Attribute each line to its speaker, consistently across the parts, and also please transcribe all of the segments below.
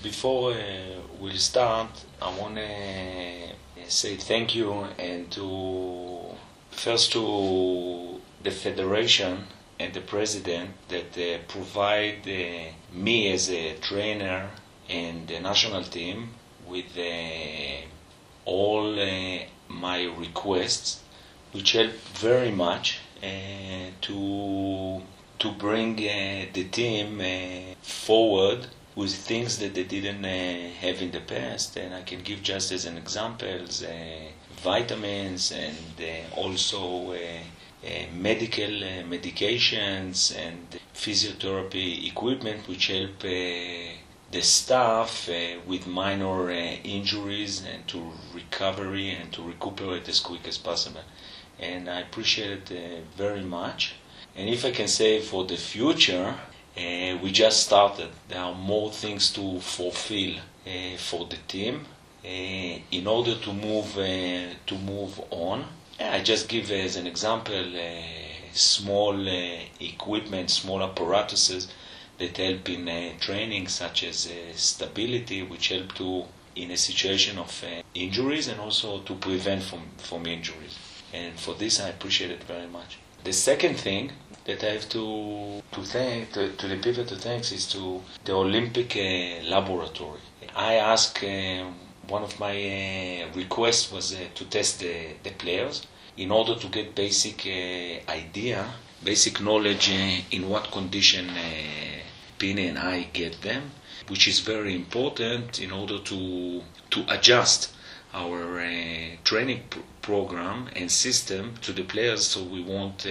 Speaker 1: before we start, I want to say thank you and first to the federation and the president that provide me as a trainer and the national team with all my requests, which help very much to bring the team forward with things that they didn't have in the past. And I can give just as an examples vitamins and also medical medications and physiotherapy equipment which help the staff with minor injuries and to recovery and to recuperate as quick as possible. And I appreciate it very much. And if I can say for the future, we just started. There are more things to fulfill for the team in order to move on. I just give as an example small equipment, small apparatuses that help in training, such as stability, which help to in a situation of injuries and also to prevent from injuries. And for this, I appreciate it very much. The second thing that I have to thank to the people to thank is to the Olympic laboratory. I asked one of my requests was to test the players in order to get basic idea, basic knowledge in what condition Pini and I get them, which is very important in order to adjust our training program and system to the players, so we won't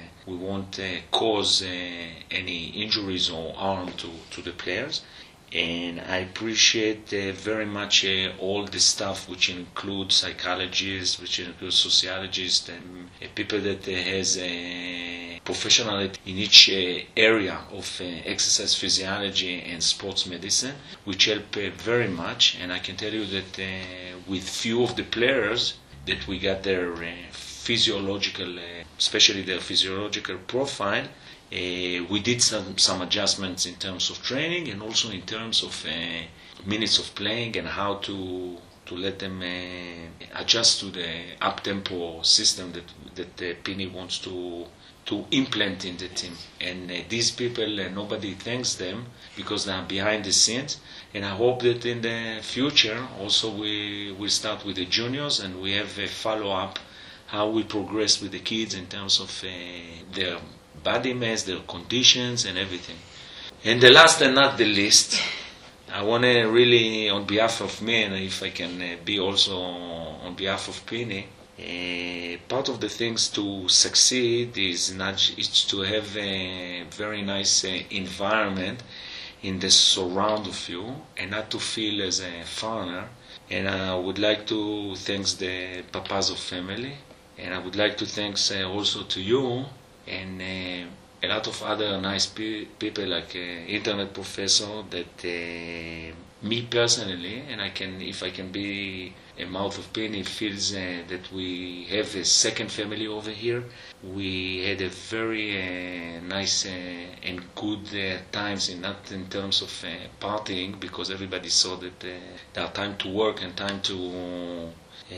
Speaker 1: cause any injuries or harm to the players. And I appreciate very much all the staff, which include psychologists, which include sociologists, and people that has professional in each area of exercise physiology and sports medicine, which help very much. And I can tell you that with few of the players that we got their physiological, especially their physiological profile, we did some adjustments in terms of training and also in terms of minutes of playing and how to let them adjust to the up-tempo system that Pini wants to implant in the team. And these people, nobody thanks them because they are behind the scenes. And I hope that in the future also we will start with the juniors and we have a follow-up how we progress with the kids in terms of their body mass, their conditions and everything. And the last and not the least, I want to really, on behalf of me, and if I can be also on behalf of Pini, part of the things to succeed is to have a very nice environment in the surround of you and not to feel as a foreigner. And I would like to thank the Papazo family, and I would like to thank also to you and a lot of other nice people like internet professor that me personally, and if I can be a mouth of Pini, feels that we have a second family over here. We had a very nice and good times, not in terms of partying, because everybody saw that there are time to work and time to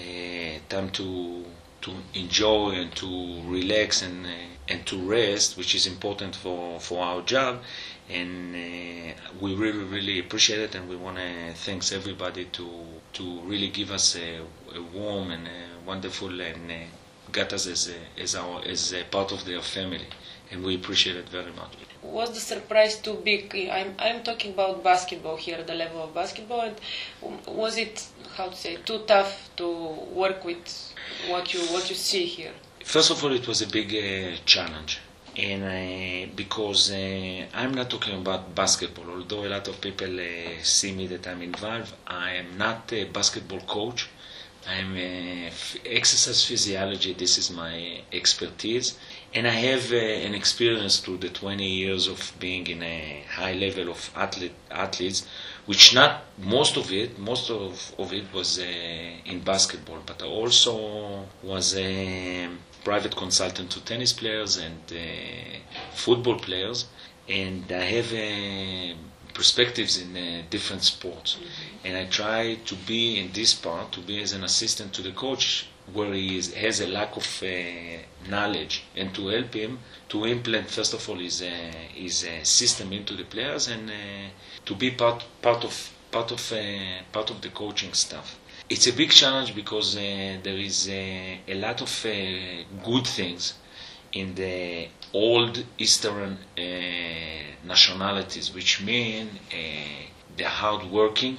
Speaker 1: enjoy and to relax and to rest, which is important for our job. And we really, really appreciate it, and we want to thank everybody to really give us a warm and wonderful and got us as a part of their family, and we appreciate it very much.
Speaker 2: Was the surprise too big? I'm talking about basketball here, the level of basketball, and was it too tough to work with what you see here?
Speaker 1: First of all, it was a big challenge. And because I'm not talking about basketball, although a lot of people see me that I'm involved, I am not a basketball coach. I'm exercise physiology, this is my expertise. And I have an experience through the 20 years of being in a high level of athletes, which not most of it was in basketball, but I also was a private consultant to tennis players and football players, and I have perspectives in different sports. And I try to be in this part, to be as an assistant to the coach where he has a lack of knowledge, and to help him to implement first of all his system into the players, and to be part of the coaching staff. It's a big challenge because there is a lot of good things in the old Eastern nationalities, which mean they're hardworking,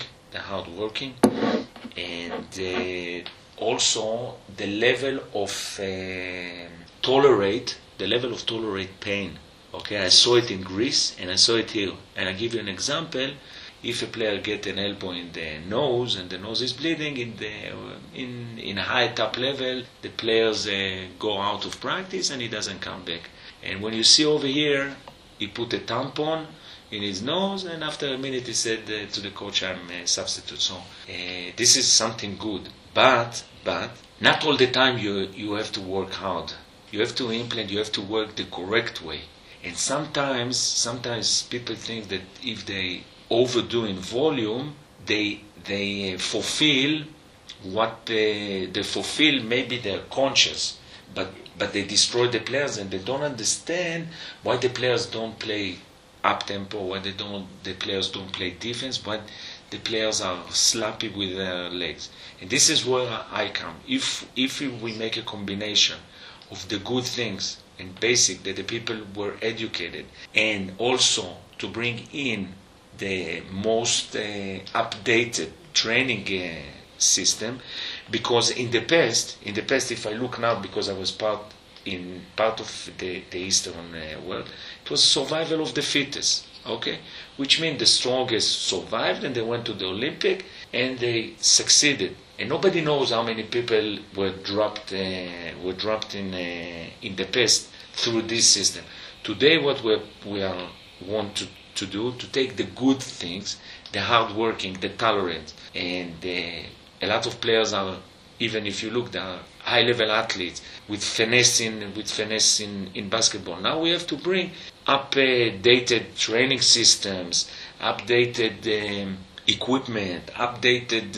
Speaker 1: and also the level of tolerate pain. Okay, I saw it in Greece and I saw it here. And I give you an example. If a player gets an elbow in the nose and the nose is bleeding, in a high top level, the players go out of practice and he doesn't come back. And when you see over here, he put a tampon in his nose, and after a minute he said to the coach, I'm a substitute. So this is something good. But not all the time you have to work hard. You have to implement, you have to work the correct way. And sometimes people think that if they overdo in volume, they fulfill what they fulfill, maybe they're conscious, but they destroy the players, and they don't understand why the players don't play up tempo, why the players don't play defense, why the players are sloppy with their legs. And this is where I come. If we make a combination of the good things and basic that the people were educated, and also to bring in the most updated training system, because in the past, if I look now, because I was part of the Eastern world, it was survival of the fittest, okay, which means the strongest survived, and they went to the Olympic and they succeeded, and nobody knows how many people were dropped in the past through this system. Today, what we want to do, to take the good things, the hard working, the tolerant, and a lot of players are, even if you look, they are high level athletes with finesse in basketball. Now we have to bring updated training systems, updated equipment, updated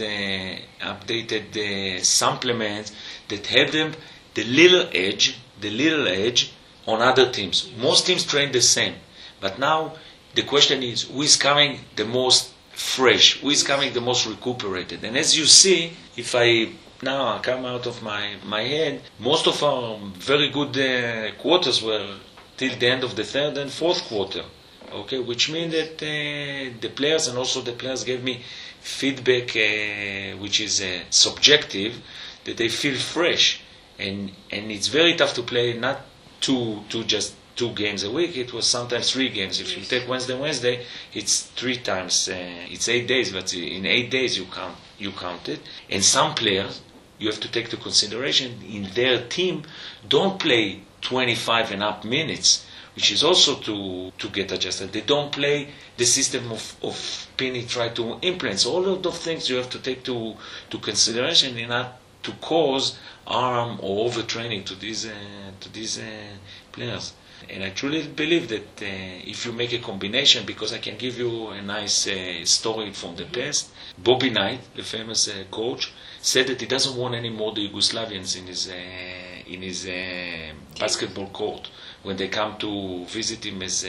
Speaker 1: supplements that have them the little edge on other teams. Most teams train the same, but now the question is, who is coming the most fresh? Who is coming the most recuperated? And as you see, if I now come out of my head, most of our very good quarters were till the end of the third and fourth quarter. Okay, which means that the players, and also the players gave me feedback which is subjective, that they feel fresh. And it's very tough to play not just 2 games a week. It was sometimes 3 games. If you take Wednesday, it's 3 times. It's 8 days, but in 8 days you count it. And some players, you have to take into consideration, in their team, don't play 25 and up minutes, which is also to get adjusted. They don't play the system of Pini try to implement. So all of those things you have to take to consideration in order to cause harm or overtraining to these players. And I truly believe that if you make a combination, because I can give you a nice story from the past. Bobby Knight, the famous coach, said that he doesn't want any more the Yugoslavians in his basketball court when they come to visit him as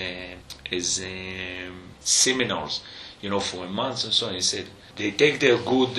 Speaker 1: seminars, for a month and so on. He said they take their good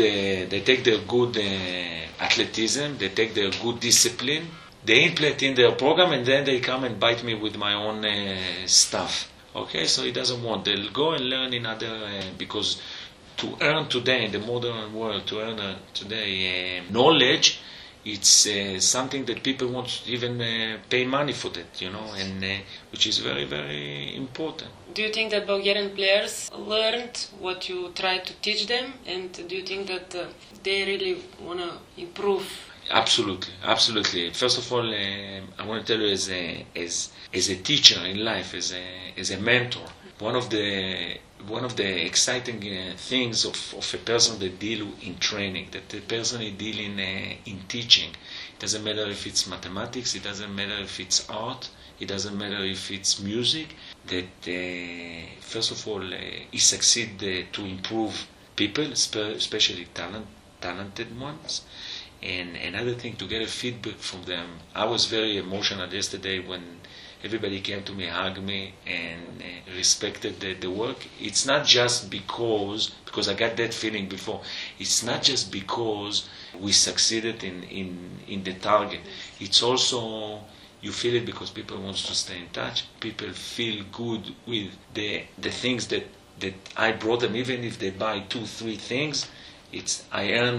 Speaker 1: athleticism, they take their good discipline, they implement in their program, and then they come and bite me with my own stuff. Okay, so he doesn't want. They'll go and learn in other because to earn today in the modern world, to earn today knowledge, it's something that people want to even pay money for that, and which is very, very important.
Speaker 2: Do you think that Bulgarian players learned what you tried to teach them, and do you think that they really want to improve? Absolutely. First of all, I want to tell you, as a teacher in life, as a mentor, one of the exciting things of a person that deal in training, that the person that deal in teaching. It doesn't matter if it's mathematics, it doesn't matter if it's art, it doesn't matter if it's music.
Speaker 1: that first of all he succeeded to improve people, especially talented ones. And another thing, to get a feedback from them. I was very emotional yesterday when everybody came to me, hugged me, and respected the work. It's not just because I got that feeling before. It's not just because we succeeded in the target. It's also, you feel it because people want to stay in touch. People feel good with the things that I brought them, even if they buy 2-3 things. I earn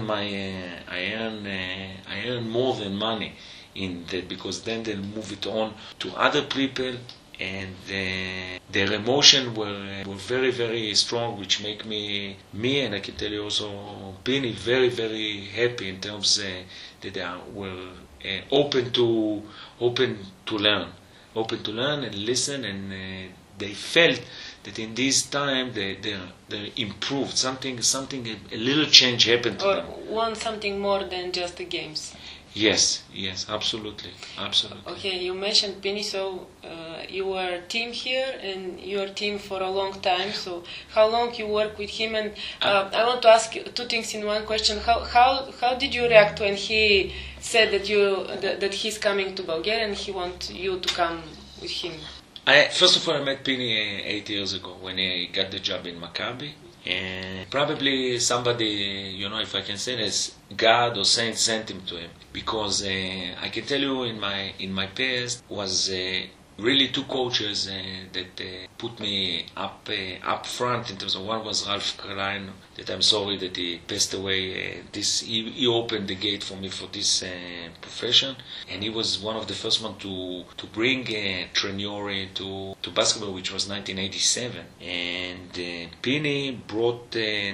Speaker 1: more than money in that, because then they'll move it on to other people, and their emotion were very, very strong, which make me, and I can tell you also Pini, very, very happy in terms that they were open to learn and listen, and they felt that in this time they improved something, a little change happened to them.
Speaker 2: Or want something more than just the games.
Speaker 1: Yes, absolutely.
Speaker 2: Okay, you mentioned Pini, so you were a team here, and you were a team for a long time. So how long you work with him? And I want to ask you 2 things in one question. How did you react when he said that he's coming to Bulgaria and he wants you to come with him?
Speaker 1: First of all, I met Pini 8 years ago when he got the job in Maccabi. And probably somebody, if I can say this, God or Saint sent him to him, because I can tell you in my past was really 2 coaches that put me up front in terms of. One was Ralph Klein, that I'm sorry that he passed away. He opened the gate for me for this profession, and he was one of the first one to bring Treniori to basketball, which was 1987. And Pini brought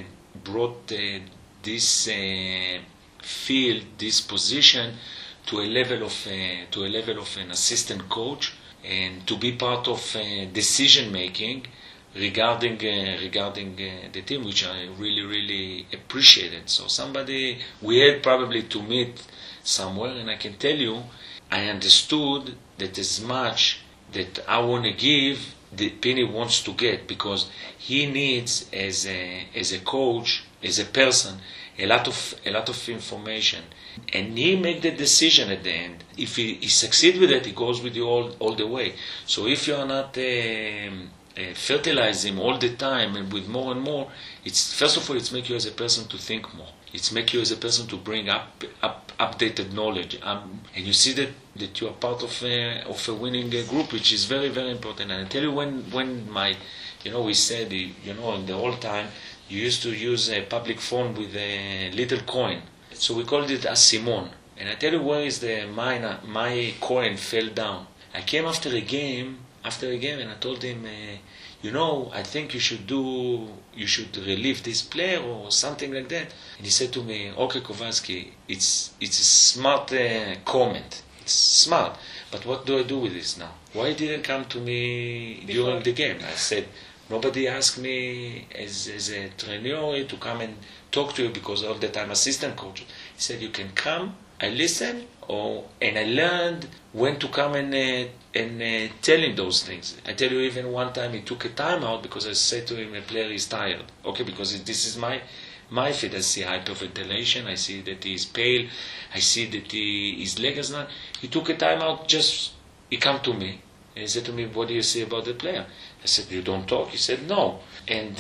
Speaker 1: this field, this position, to a level of an assistant coach, and to be part of decision making regarding the team, which I really, really appreciated. So we had probably to meet somewhere, and I can tell you, I understood that as much that I want to give, that Pini wants to get, because he needs, as a coach, as a person, a lot of information, and he make the decision at the end. If he succeeds with it, he goes with you all the way. So if you are not fertilize him all the time and with more and more, it's first of all, it's make you as a person to think more. It's make you as a person to bring updated knowledge, and you see that you are part of a winning group, which is very, very important. And I tell you, when we said, in the old time, you used to use a public phone with a little coin, so we called it asimon. And I tell you, where is my coin fell down. I came after a game, and I told him, I think you should relieve this player or something like that. And he said to me, okay, Kowalski, it's a smart comment. It's smart. But what do I do with this now? Why didn't come to me during the game? I said, nobody asked me as a trainer to come and talk to you, because all the time assistant coach. He said, you can come, I listen, and I learned when to come and tell him those things. I tell you, even one time he took a timeout because I said to him, a player is tired. Okay, because this is my fit. I see hyperventilation, I see that he is pale, I see that his leg is not. He took a timeout, he come to me. And he said to me, what do you say about the player? I said, you don't talk? He said, no. And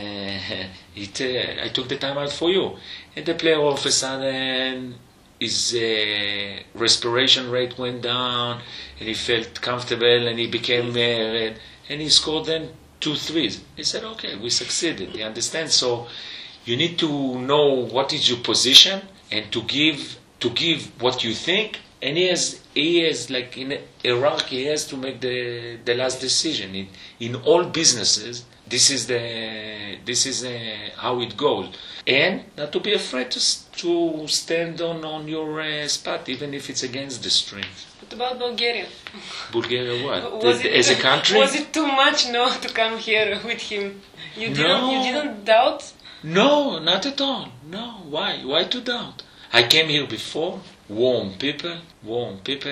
Speaker 1: I took the time out for you. And the player all of a sudden, his respiration rate went down, and he felt comfortable, and he became red, and he scored then 2 threes. He said, okay, we succeeded. You understand? So you need to know what is your position, and to give what you think. And he has like in a hierarchy, he has to make the last decision. In all businesses, this is how it goes. And not to be afraid to stand on your spot, even if it's against the stream.
Speaker 2: What about Bulgaria?
Speaker 1: Bulgaria what? As a country?
Speaker 2: Was it too much to come here with him? You didn't doubt?
Speaker 1: No, not at all. No, why? Why to doubt? I came here before. Warm people,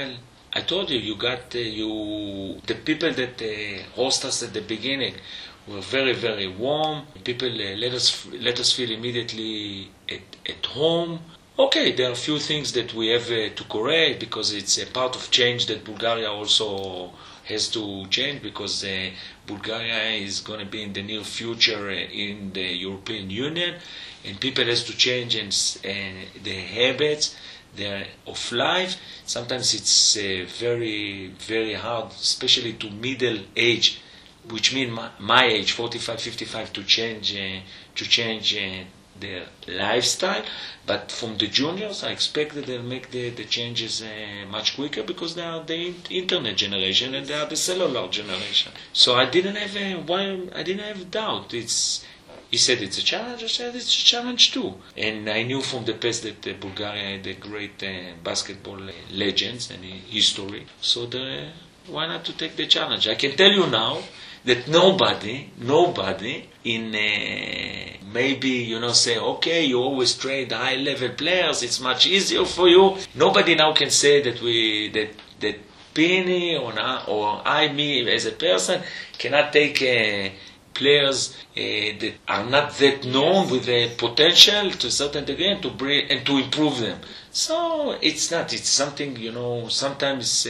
Speaker 1: I told you, you got the people that host us at the beginning were very, very warm. People let us feel immediately at home. Okay, there are a few things that we have to correct because it's a part of change that Bulgaria also has to change, because Bulgaria is going to be in the near future in the European Union, and people has to change their habits of life. Sometimes it's very, very hard, especially to middle age, which means my age, 45, 55, to change their lifestyle. But from the juniors, I expect that they'll make the changes much quicker, because they are the internet generation and they are the cellular generation. So I didn't have doubt. He said it's a challenge. I said it's a challenge too. And I knew from the past that Bulgaria had a great basketball legends and history. So why not to take the challenge? I can tell you now that nobody in maybe, say, okay, you always train the high-level players, it's much easier for you. Nobody now can say that that Pini or I, me as a person, cannot take players that are not that known with the potential to a certain degree and to improve them. So it's something, sometimes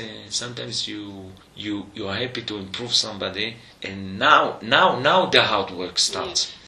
Speaker 1: you are happy to improve somebody, and now the hard work starts.